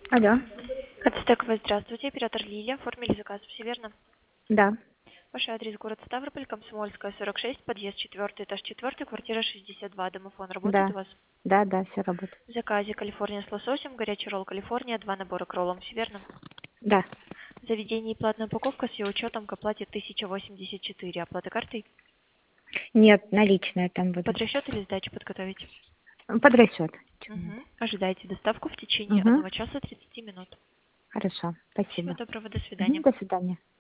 Алло. Ацтековая, здравствуйте. Оператор Лилия. Оформили заказ, все верно? Да. Ваш адрес город Ставрополь, Комсомольская, 46, подъезд 4, этаж 4, квартира 62. Домофон работает Да. у вас? Да, да, все работает. В заказе Калифорния с лососем, горячий ролл Калифорния, 2 набора к роллам, все верно? Да. Заведение и платная упаковка с ее учетом к оплате 1084. Оплата картой? Нет, наличные там Под будут. расчет или сдачу подготовить? Под расчет. Чего надо? Угу. Ожидайте доставку в течение Угу. 1 часа 30 минут. Хорошо. Всего Спасибо. доброго, до Угу. свидания. До свидания.